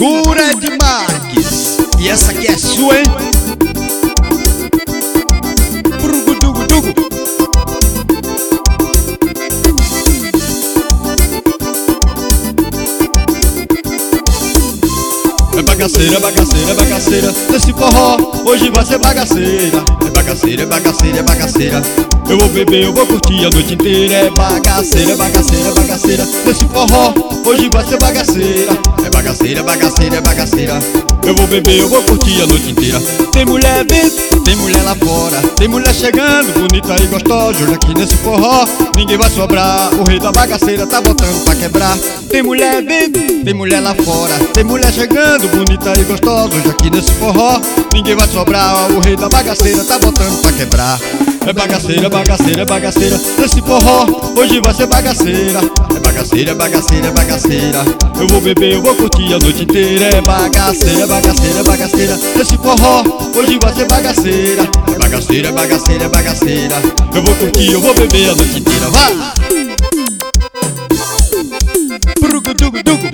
Segura Ed Marques. E essa aqui é sua, hein? Brugudugudugu. É bagaceira, bagaceira, bagaceira. Nesse forró, hoje vai ser bagaceira. É bagaceira, é bagaceira, é bagaceira. Eu vou beber, eu vou curtir a noite inteira. É bagaceira, bagaceira, bagaceira. Nesse forró, hoje vai ser bagaceira. É bagaceira, bagaceira, é bagaceira. Eu vou beber, eu vou curtir a noite inteira. Tem mulher dentro, tem mulher lá fora. Tem mulher chegando, bonita e gostosa. Hoje aqui nesse forró, ninguém vai sobrar. O rei da bagaceira tá botando pra quebrar. Tem mulher dentro, tem mulher lá fora. Tem mulher chegando, bonita e gostosa. Hoje aqui nesse forró, ninguém vai sobrar. O rei da bagaceira tá botando pra quebrar. É bagaceira, bagaceira, bagaceira. Nesse forró, hoje vai ser bagaceira. É bagaceira, bagaceira, bagaceira. Eu vou beber, eu vou curtir a noite inteira. É bagaceira, bagaceira, bagaceira. Nesse forró, hoje vai ser bagaceira. É bagaceira, bagaceira, bagaceira. Eu vou curtir, eu vou beber a noite inteira. Vai! Brugudugudugu.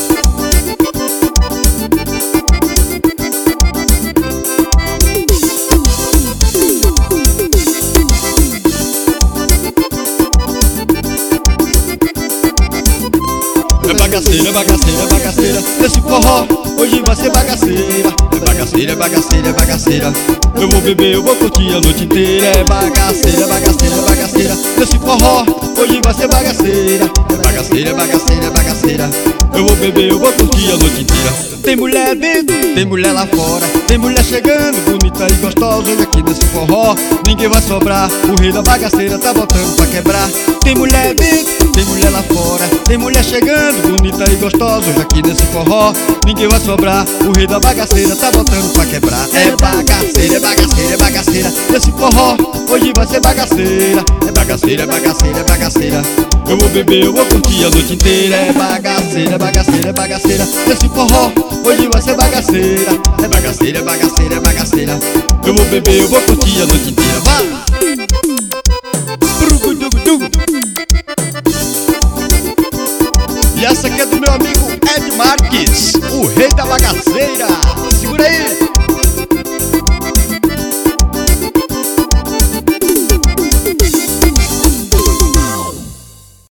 É bagaceira, bagaceira, bagaceira. Nesse forró, hoje vai ser bagaceira. É bagaceira, bagaceira, bagaceira. Eu vou beber, eu vou curtir a noite inteira. É bagaceira, bagaceira, bagaceira. Nesse forró, hoje vai ser bagaceira. É bagaceira, bagaceira, bagaceira. Eu vou beber, eu vou curtir a noite inteira. Tem mulher dentro, tem mulher lá fora. Tem mulher chegando, bonita e gostosa. Hoje aqui nesse forró, ninguém vai sobrar. O rei da bagaceira tá botando pra quebrar. Tem mulher dentro, tem mulher lá fora. Tem mulher chegando, bonita e gostosa. Hoje aqui nesse forró, ninguém vai sobrar. O rei da bagaceira tá botando pra quebrar. É bagaceira, é bagaceira, é bagaceira. Nesse forró, hoje vai ser bagaceira. É bagaceira, bagaceira, bagaceira. Eu vou beber, eu vou curtir a noite inteira. É bagaceira, bagaceira, bagaceira. Nesse forró, hoje vai ser bagaceira. É bagaceira, bagaceira, bagaceira. Eu vou beber, eu vou curtir a noite inteira. Vai! Brugudugudugu. E essa aqui é do meu amigo Ed Marques, o rei da bagaceira.